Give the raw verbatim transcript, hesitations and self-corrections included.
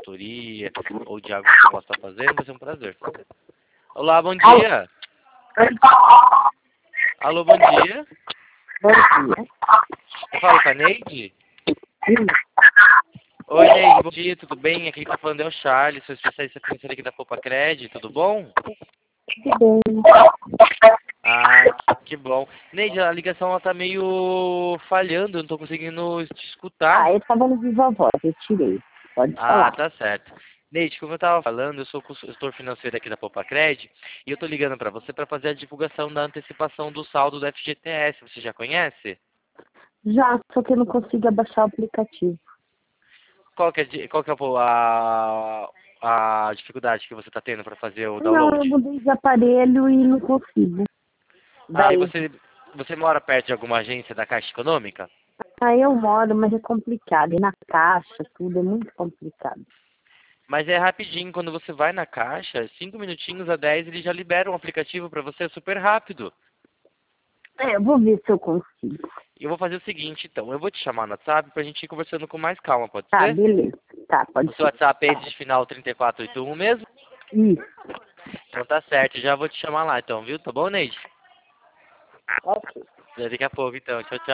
consultoria ou de algo que eu possa estar fazendo, vai ser um prazer. Olá, bom dia. Alô, bom dia. Bom dia. Eu falo com a Neide? Sim. Oi, Neide, bom dia, tudo bem? Aqui que tá falando é o Charles, sou especialista financeiro aqui da Poupa Cred, tudo bom? Tudo bem. Ah, que bom. Neide, a ligação ela tá meio falhando, eu não tô conseguindo te escutar. Ah, eu tava no Viva Voz, eu tirei. Pode Ah, falar. tá certo. Neide, como eu tava falando, eu sou consultor financeiro aqui da Poupa Cred e eu tô ligando pra você pra fazer a divulgação da antecipação do saldo do F G T S, você já conhece? Já, só que eu não consigo abaixar o aplicativo. Qual que é, di- qual que é a, a dificuldade que você tá tendo pra fazer o Não, eu download? mudei de aparelho e não consigo. Ah, e Daí, você, você mora perto de alguma agência da Caixa Econômica? aí eu moro, mas é complicado. E na caixa, tudo é muito complicado. Mas é rapidinho, quando você vai na caixa, cinco minutinhos a dez, eles já liberam o aplicativo para você, é super rápido. É, eu vou ver se eu consigo. E eu vou fazer o seguinte, então, eu vou te chamar no WhatsApp pra gente ir conversando com mais calma, pode Tá, ser? beleza. Tá, O pode seu ser. WhatsApp é esse de final trinta e quatro oitenta e um mesmo? Isso. Então tá certo, já vou te chamar lá então, viu? Tá bom, Neide? Ok. Daqui a pouco então, tchau, tchau.